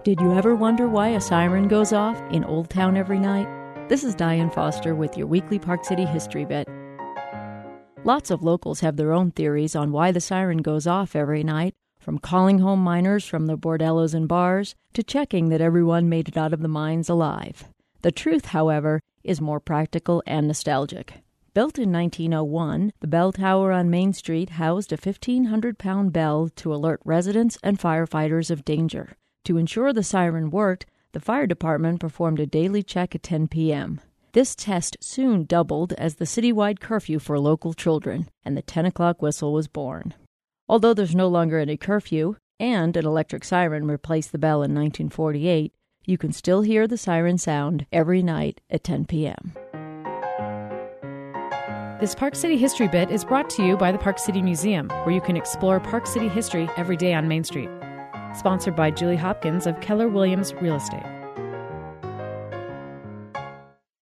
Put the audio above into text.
Did you ever wonder why a siren goes off in Old Town every night? This is Diane Foster with your weekly Park City History Bit. Lots of locals have their own theories on why the siren goes off every night, from calling home miners from the bordellos and bars to checking that everyone made it out of the mines alive. The truth, however, is more practical and nostalgic. Built in 1901, the bell tower on Main Street housed a 1,500-pound bell to alert residents and firefighters of danger. To ensure the siren worked, the fire department performed a daily check at 10 p.m. This test soon doubled as the citywide curfew for local children, and the 10 o'clock whistle was born. Although there's no longer any curfew, and an electric siren replaced the bell in 1948, you can still hear the siren sound every night at 10 p.m. This Park City History Bit is brought to you by the Park City Museum, where you can explore Park City history every day on Main Street. Sponsored by Julie Hopkins of Keller Williams Real Estate.